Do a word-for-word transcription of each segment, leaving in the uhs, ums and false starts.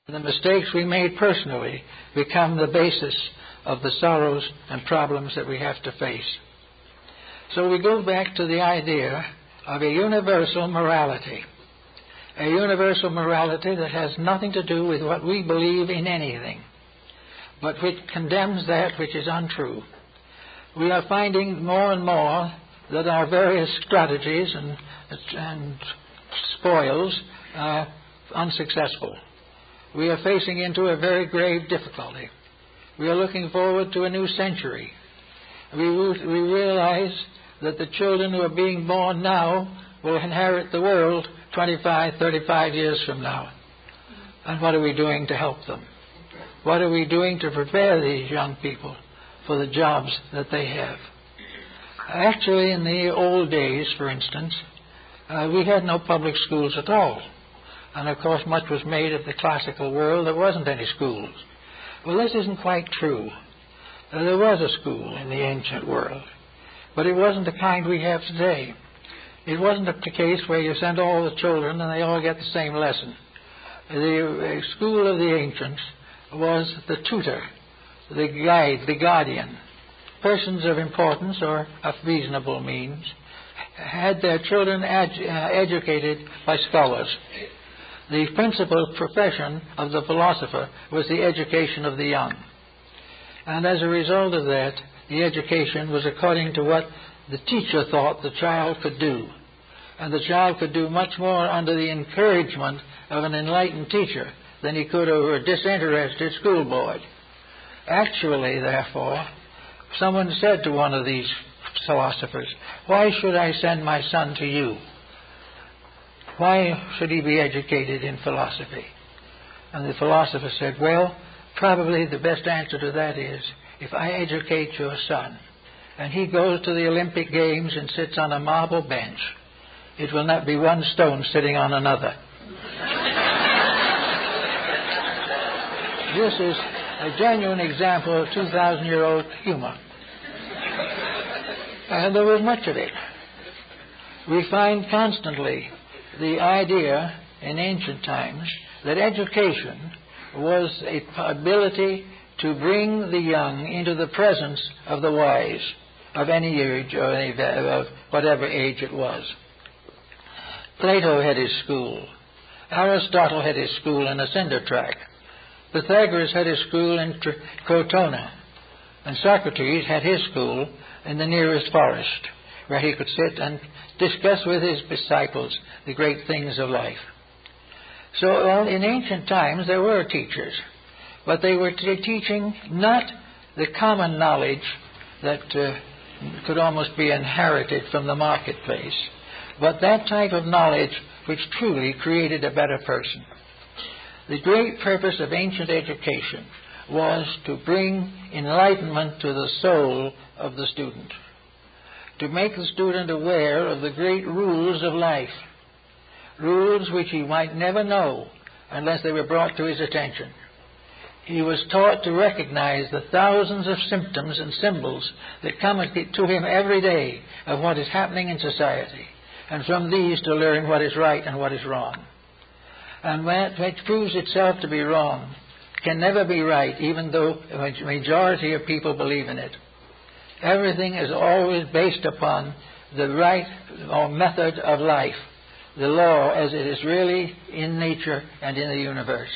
The mistakes we made personally become the basis of the sorrows and problems that we have to face. So we go back to the idea of a universal morality. A universal morality that has nothing to do with what we believe in anything, but which condemns that which is untrue. We are finding more and more that our various strategies and, and spoils are unsuccessful. We are facing into a very grave difficulty. We are looking forward to a new century. We, we realize that the children who are being born now will inherit the world twenty-five, thirty-five years from now. And what are we doing to help them? What are we doing to prepare these young people for the jobs that they have? Actually, in the old days, for instance, uh, we had no public schools at all. And, of course, much was made of the classical world. There wasn't any schools. Well, this isn't quite true. Uh, there was a school in the ancient world, but it wasn't the kind we have today. It wasn't the case where you send all the children and they all get the same lesson. The uh, school of the ancients was the tutor, the guide, the guardian. Persons of importance or of reasonable means had their children ed- uh, educated by scholars. The principal profession of the philosopher was the education of the young. And as a result of that, the education was according to what the teacher thought the child could do. And the child could do much more under the encouragement of an enlightened teacher than he could over a disinterested schoolboy. Actually, therefore, someone said to one of these philosophers, "Why should I send my son to you? Why should he be educated in philosophy?" And the philosopher said, "Well, probably the best answer to that is, if I educate your son, and he goes to the Olympic Games and sits on a marble bench, it will not be one stone sitting on another." This is a genuine example of two thousand year old humor. And there was much of it. We find constantly the idea in ancient times that education was a ability to bring the young into the presence of the wise, of any age or any, of whatever age it was. Plato had his school. Aristotle had his school in a cinder track. Pythagoras had his school in Crotona. And Socrates had his school in the nearest forest, where he could sit and discuss with his disciples the great things of life. So well, in ancient times there were teachers, but they were t- teaching not the common knowledge that uh, could almost be inherited from the marketplace, but that type of knowledge which truly created a better person. The great purpose of ancient education was to bring enlightenment to the soul of the student, to make the student aware of the great rules of life, rules which he might never know unless they were brought to his attention. He was taught to recognize the thousands of symptoms and symbols that come to him every day of what is happening in society, and from these to learn what is right and what is wrong. And that which proves itself to be wrong can never be right, even though a majority of people believe in it. Everything is always based upon the right or method of life, the law as it is really in nature and in the universe.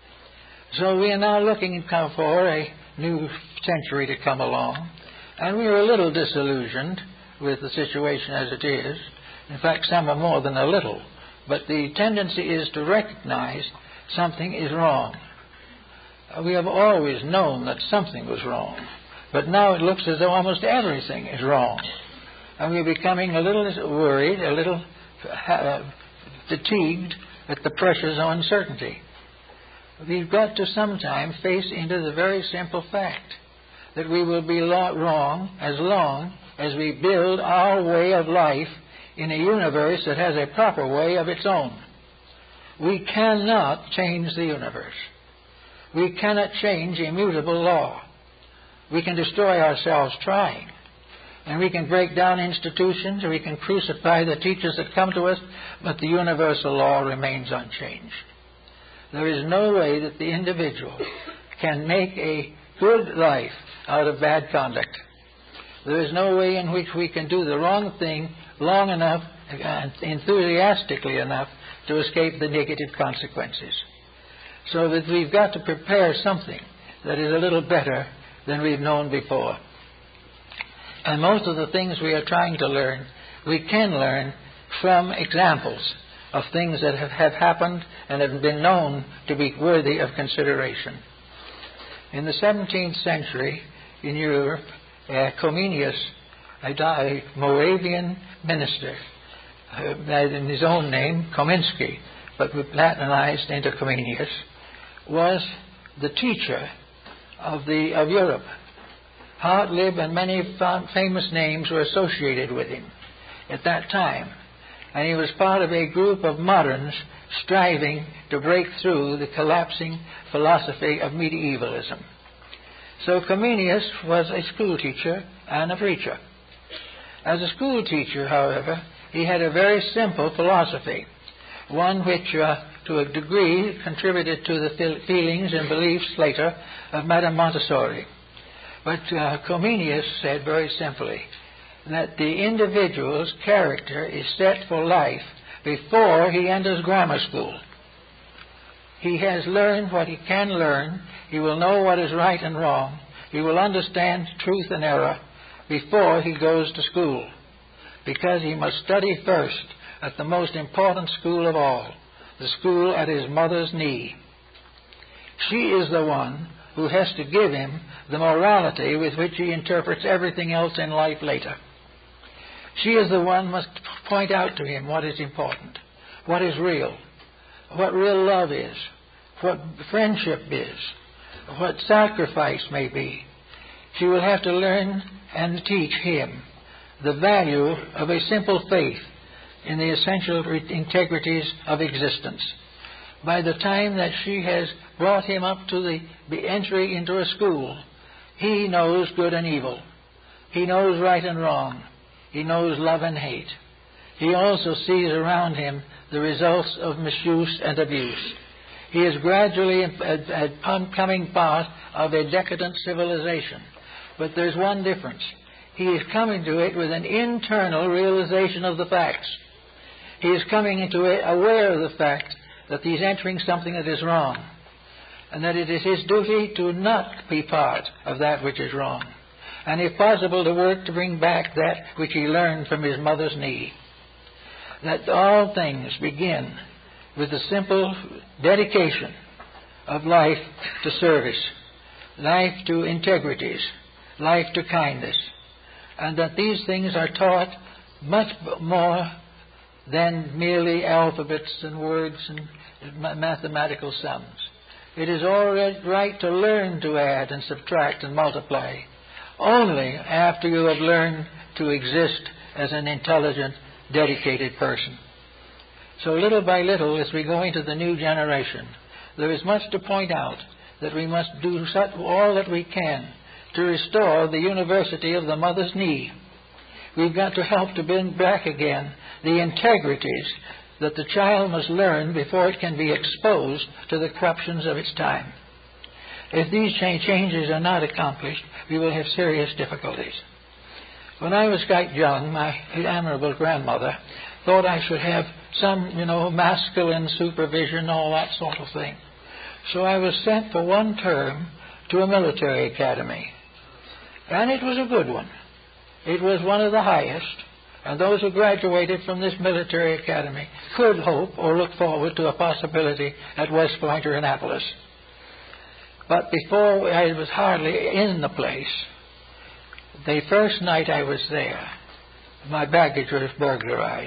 So we are now looking for a new century to come along, and we are a little disillusioned with the situation as it is. In fact, some are more than a little. But the tendency is to recognize something is wrong. We have always known that something was wrong, but now it looks as though almost everything is wrong. And we're becoming a little worried, a little uh, fatigued at the pressures of uncertainty. We've got to sometime face into the very simple fact that we will be wrong as long as we build our way of life in a universe that has a proper way of its own. We cannot change the universe. We cannot change immutable law. We can destroy ourselves trying. And we can break down institutions, or we can crucify the teachers that come to us, but the universal law remains unchanged. There is no way that the individual can make a good life out of bad conduct. There is no way in which we can do the wrong thing long enough and enthusiastically enough to escape the negative consequences. So that we've got to prepare something that is a little better than we've known before. And most of the things we are trying to learn, we can learn from examples of things that have, have happened and have been known to be worthy of consideration. In the seventeenth century in Europe, uh, Comenius, a, a Moravian minister, uh, in his own name, Kominsky, but Latinized into Comenius, was the teacher of, the, of Europe. Hartlib and many famous names were associated with him at that time. And he was part of a group of moderns striving to break through the collapsing philosophy of medievalism. So Comenius was a school teacher and a preacher. As a school teacher, however, he had a very simple philosophy, one which, uh, to a degree, contributed to the feelings and beliefs later of Madame Montessori. But uh, Comenius said very simply that the individual's character is set for life before he enters grammar school. He has learned what he can learn. He will know what is right and wrong. He will understand truth and error before he goes to school, because he must study first at the most important school of all, the school at his mother's knee. She is the one who has to give him the morality with which he interprets everything else in life later. She is the one who must point out to him what is important, what is real, what real love is, what friendship is, what sacrifice may be. She will have to learn and teach him the value of a simple faith in the essential integrities of existence. By the time that she has brought him up to the, the entry into a school, he knows good and evil. He knows right and wrong. He knows love and hate. He also sees around him the results of misuse and abuse. He is gradually becoming part of a decadent civilization. But there's one difference. He is coming to it with an internal realization of the facts. He is coming into it aware of the fact that he's entering something that is wrong, and that it is his duty to not be part of that which is wrong, and if possible to work to bring back that which he learned from his mother's knee. That all things begin with the simple dedication of life to service, life to integrities, life to kindness, and that these things are taught much more than merely alphabets and words and mathematical sums. It is all right to learn to add and subtract and multiply, only after you have learned to exist as an intelligent, dedicated person. So little by little, as we go into the new generation, there is much to point out that we must do all that we can to restore the university of the mother's knee. We've got to help to bring back again the integrities that the child must learn before it can be exposed to the corruptions of its time. If these changes are not accomplished, we will have serious difficulties. When I was quite young, my admirable grandmother thought I should have some, you know, masculine supervision, all that sort of thing. So I was sent for one term to a military academy. And it was a good one. It was one of the highest, and those who graduated from this military academy could hope or look forward to a possibility at West Point or Annapolis. But before I was hardly in the place, the first night I was there, my baggage was burglarized.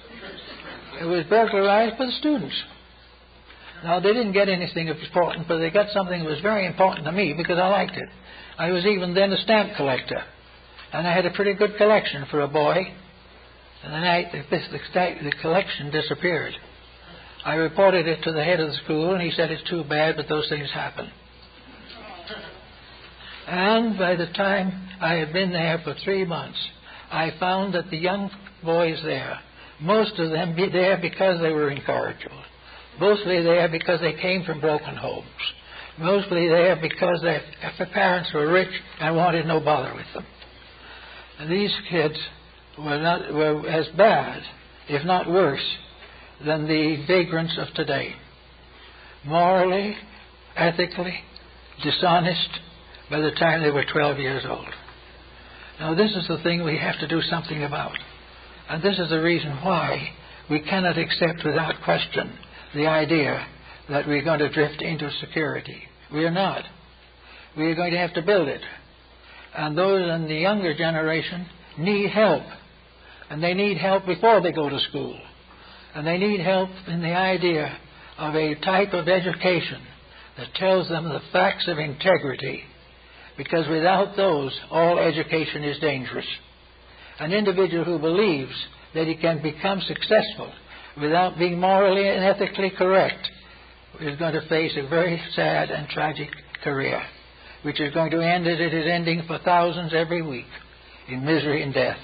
It was burglarized by the students. Now, they didn't get anything important, but they got something that was very important to me because I liked it. I was even then a stamp collector, and I had a pretty good collection for a boy. And the night the, the, the collection disappeared, I reported it to the head of the school, and he said, "It's too bad, but those things happen." And by the time I had been there for three months, I found that the young boys there, most of them be there because they were incorrigible. Mostly there because they came from broken homes. Mostly there because their parents were rich and wanted no bother with them. And these kids were, not, were as bad, if not worse, than the vagrants of today. Morally, ethically, dishonest by the time they were twelve years old. Now this is the thing we have to do something about. And this is the reason why we cannot accept without question the idea that we're going to drift into security. We are not. We are going to have to build it. And those in the younger generation need help. And they need help before they go to school. And they need help in the idea of a type of education that tells them the facts of integrity. Because without those, all education is dangerous. An individual who believes that he can become successful without being morally and ethically correct is going to face a very sad and tragic career, which is going to end as it is ending for thousands every week, in misery and death.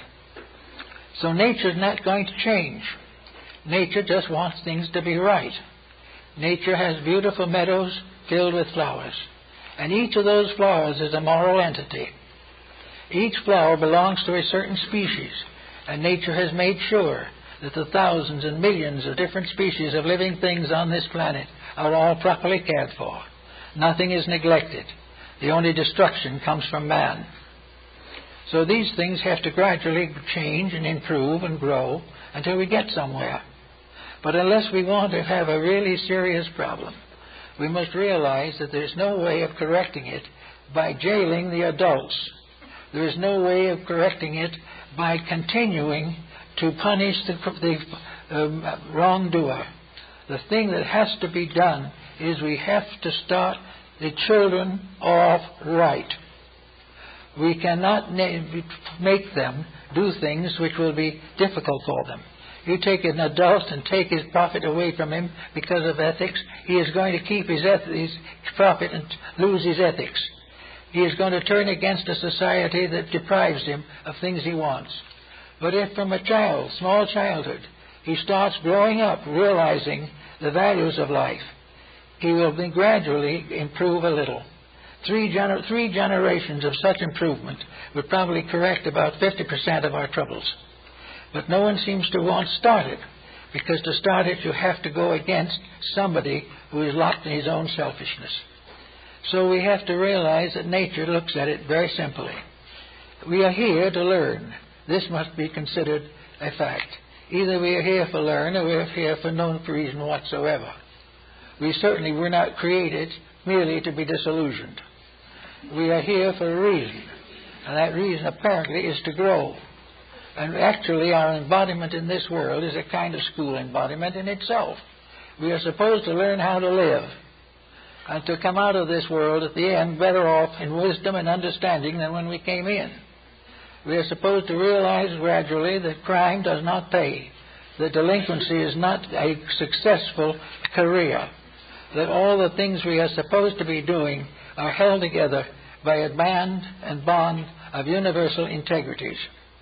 So nature's not going to change. Nature just wants things to be right. Nature has beautiful meadows filled with flowers, and each of those flowers is a moral entity. Each flower belongs to a certain species, and nature has made sure that the thousands and millions of different species of living things on this planet are all properly cared for. Nothing is neglected. The only destruction comes from man. So these things have to gradually change and improve and grow until we get somewhere. But unless we want to have a really serious problem, we must realize that there's no way of correcting it by jailing the adults. There is no way of correcting it by continuing to punish the, the um, wrongdoer. The thing that has to be done is we have to start the children off right. We cannot make them do things which will be difficult for them. You take an adult and take his profit away from him because of ethics, he is going to keep his, eth- his profit and lose his ethics. He is going to turn against a society that deprives him of things he wants. But if from a child, small childhood, he starts growing up realizing the values of life, he will be gradually improve a little. Three, gener- three generations of such improvement would probably correct about fifty percent of our troubles. But no one seems to want to start it, because to start it you have to go against somebody who is locked in his own selfishness. So we have to realize that nature looks at it very simply. We are here to learn. This must be considered a fact. Either we are here for learn or we are here for no reason whatsoever. We certainly were not created merely to be disillusioned. We are here for a reason, and that reason apparently is to grow. And actually our embodiment in this world is a kind of school embodiment in itself. We are supposed to learn how to live, and to come out of this world at the end better off in wisdom and understanding than when we came in. We are supposed to realize gradually that crime does not pay, that delinquency is not a successful career, that all the things we are supposed to be doing are held together by a band and bond of universal integrities.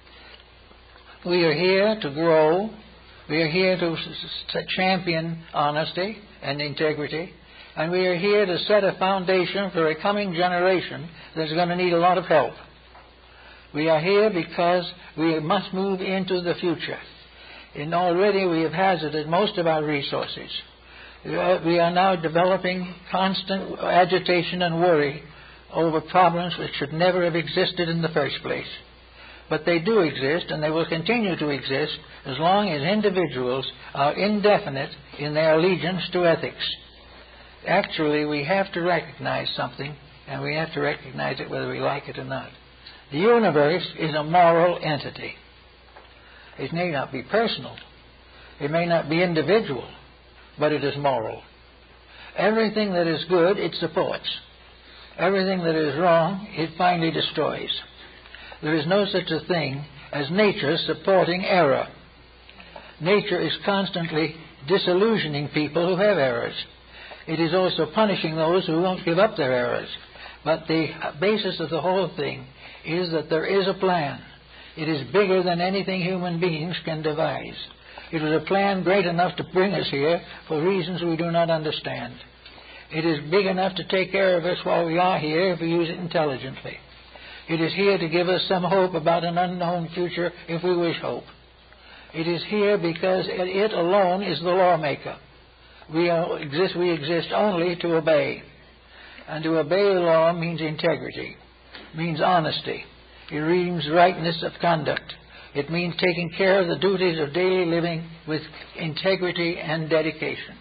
We are here to grow. We are here to to champion honesty and integrity. And we are here to set a foundation for a coming generation that's going to need a lot of help. We are here because we must move into the future. And already we have hazarded most of our resources. We are now developing constant agitation and worry over problems which should never have existed in the first place. But they do exist, and they will continue to exist as long as individuals are indefinite in their allegiance to ethics. Actually, we have to recognize something, and we have to recognize it whether we like it or not. The universe is a moral entity. It may not be personal. It may not be individual, but it is moral. Everything that is good, it supports. Everything that is wrong, it finally destroys. There is no such a thing as nature supporting error. Nature is constantly disillusioning people who have errors. It is also punishing those who won't give up their errors. But the basis of the whole thing is that there is a plan. It is bigger than anything human beings can devise. It was a plan great enough to bring us here for reasons we do not understand. It is big enough to take care of us while we are here if we use it intelligently. It is here to give us some hope about an unknown future if we wish hope. It is here because it alone is the lawmaker. We are, exist, we exist only to obey. And to obey the law means integrity, means honesty. It means rightness of conduct. It means taking care of the duties of daily living with integrity and dedication.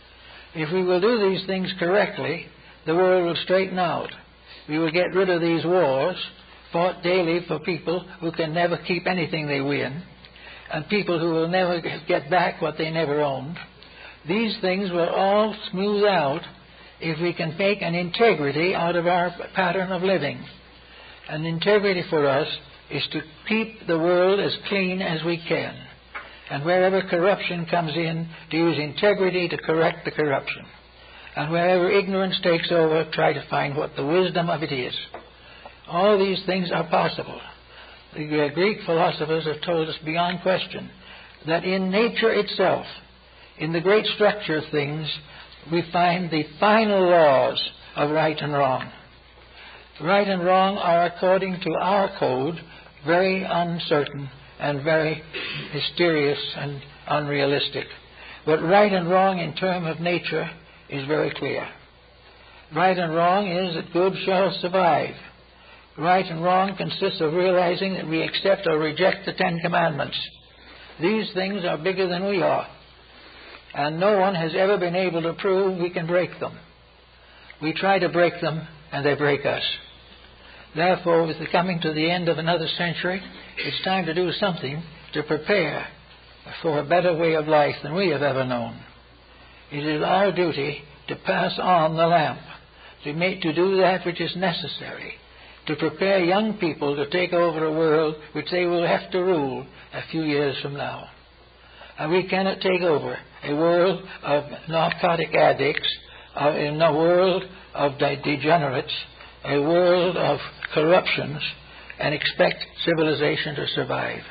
If we will do these things correctly, the world will straighten out. We will get rid of these wars fought daily for people who can never keep anything they win, and people who will never get back what they never owned. These things will all smooth out if we can make an integrity out of our pattern of living. And integrity for us is to keep the world as clean as we can. And wherever corruption comes in, to use integrity to correct the corruption. And wherever ignorance takes over, try to find what the wisdom of it is. All these things are possible. The Greek philosophers have told us beyond question that in nature itself, in the great structure of things, we find the final laws of right and wrong. Right and wrong are, according to our code, very uncertain and very mysterious and unrealistic. But right and wrong in terms of nature is very clear. Right and wrong is that good shall survive. Right and wrong consists of realizing that we accept or reject the Ten Commandments. These things are bigger than we are. And no one has ever been able to prove we can break them. We try to break them, and they break us. Therefore, with the coming to the end of another century, it's time to do something to prepare for a better way of life than we have ever known. It is our duty to pass on the lamp, to make, to do that which is necessary, to prepare young people to take over a world which they will have to rule a few years from now. And we cannot take over a world of narcotic addicts, uh, in a world of de- degenerates, a world of corruptions, and expect civilization to survive.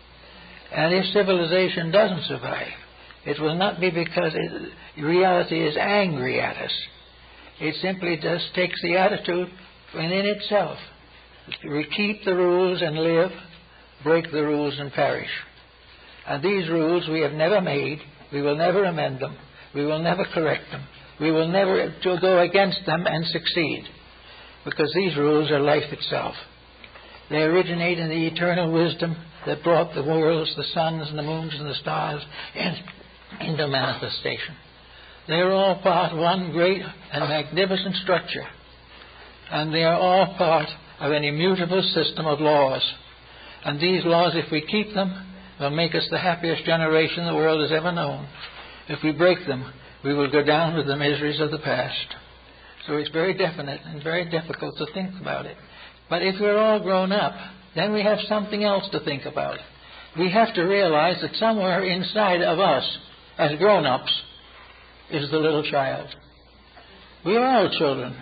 And if civilization doesn't survive, it will not be because it, reality is angry at us. It simply just takes the attitude within itself. We keep the rules and live, break the rules and perish. And these rules we have never made. We will never amend them. We will never correct them. We will never go against them and succeed, because these rules are life itself. They originate in the eternal wisdom that brought the worlds, the suns and the moons and the stars in, into manifestation. They are all part of one great and magnificent structure, and they are all part of an immutable system of laws. And these laws, if we keep them, will make us the happiest generation the world has ever known. If we break them, we will go down with the miseries of the past. So it's very definite and very difficult to think about it. But if we're all grown up, then we have something else to think about. We have to realize that somewhere inside of us, as grown-ups, is the little child. We are all children.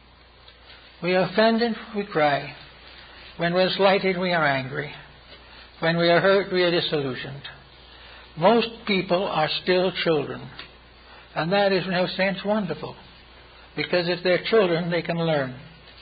We are offended, we cry. When we're slighted, we are angry. When we are hurt, we are disillusioned. Most people are still children. And that is, in a sense, wonderful. Because if they're children, they can learn.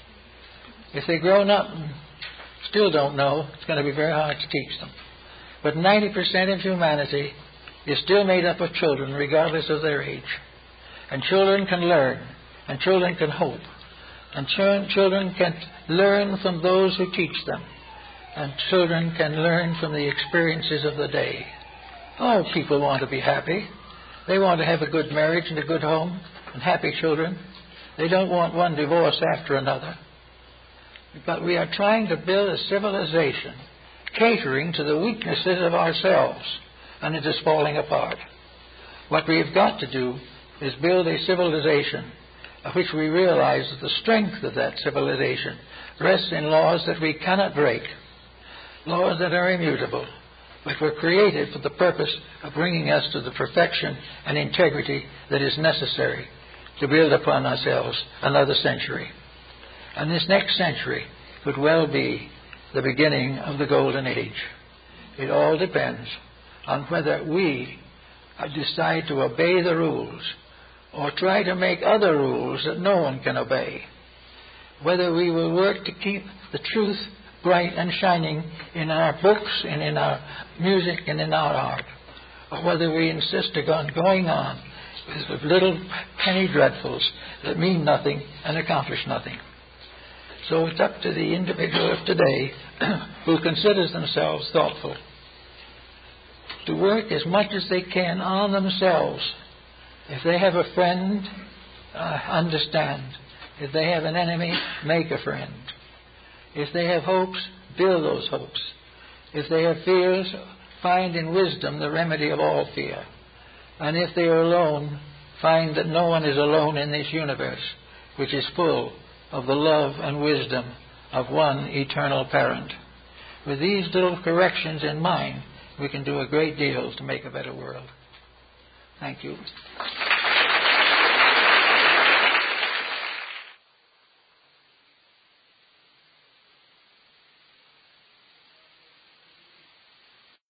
If they're grown up and still don't know, it's going to be very hard to teach them. But ninety percent of humanity is still made up of children, regardless of their age. And children can learn. And children can hope. And ch- children can learn from those who teach them. And children can learn from the experiences of the day. All people want to be happy. They want to have a good marriage and a good home and happy children. They don't want one divorce after another. But we are trying to build a civilization catering to the weaknesses of ourselves, and it is falling apart. What we have got to do is build a civilization of which we realize that the strength of that civilization rests in laws that we cannot break, laws that are immutable, but were created for the purpose of bringing us to the perfection and integrity that is necessary to build upon ourselves another century. And this next century could well be the beginning of the golden age. It all depends on whether we decide to obey the rules or try to make other rules that no one can obey. Whether we will work to keep the truth bright and shining in our books and in our music and in our art, or whether we insist on going on with little penny dreadfuls that mean nothing and accomplish nothing. So it's up to the individual of today who considers themselves thoughtful to work as much as they can on themselves. If they have a friend, uh, understand. If they have an enemy, make a friend. If they have hopes, build those hopes. If they have fears, find in wisdom the remedy of all fear. And if they are alone, find that no one is alone in this universe, which is full of the love and wisdom of one eternal parent. With these little corrections in mind, we can do a great deal to make a better world. Thank you.